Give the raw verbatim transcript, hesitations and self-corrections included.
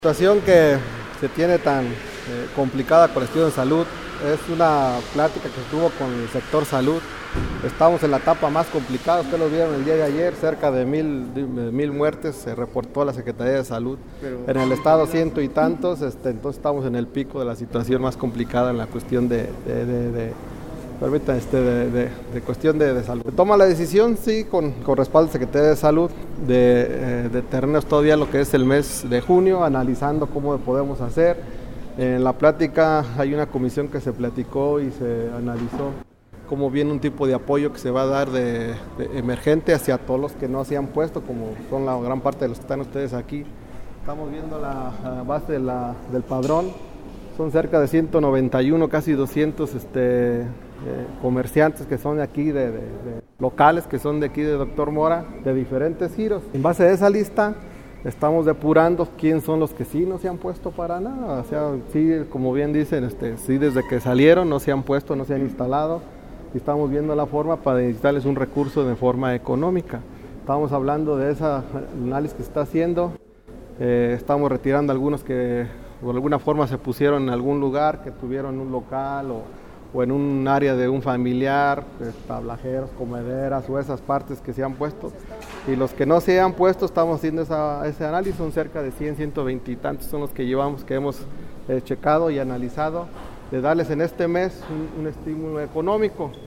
La situación que se tiene tan eh, complicada con el estudio de salud es una plática que tuvo con el sector salud. Estamos en la etapa más complicada, ustedes lo vieron el día de ayer, cerca de mil, de mil muertes se reportó a la Secretaría de Salud. Pero, en el estado ciento y tantos, este, entonces estamos en el pico de la situación más complicada en la cuestión de, de, de, de permítanme, este, de, de, de cuestión de, de salud. Se toma la decisión, sí, con, con respaldo de Secretaría de Salud, de, eh, de tenernos todavía lo que es el mes de junio, analizando cómo podemos hacer. En la plática hay una comisión que se platicó y se analizó cómo viene un tipo de apoyo que se va a dar de, de emergente hacia todos los que no se han puesto, como son la gran parte de los que están ustedes aquí. Estamos viendo la, la base de la, del padrón, son cerca de ciento noventa y uno, casi doscientos este, eh, comerciantes que son de aquí, de, de, de locales que son de aquí de Doctor Mora, de diferentes giros. En base a esa lista estamos depurando quién son los que sí no se han puesto para nada, o sea, sí, como bien dicen, este, sí desde que salieron no se han puesto, no se han instalado, y estamos viendo la forma para necesitarles un recurso de forma económica. Estamos hablando de ese análisis que se está haciendo, eh, estamos retirando algunos que de alguna forma se pusieron en algún lugar, que tuvieron un local o, o en un área de un familiar, pues, tablajeros, comederas o esas partes que se han puesto. Y los que no se han puesto, estamos haciendo esa, ese análisis, son cerca de cien, ciento veinte y tantos, son los que llevamos, que hemos eh, checado y analizado, de darles en este mes un, un estímulo económico.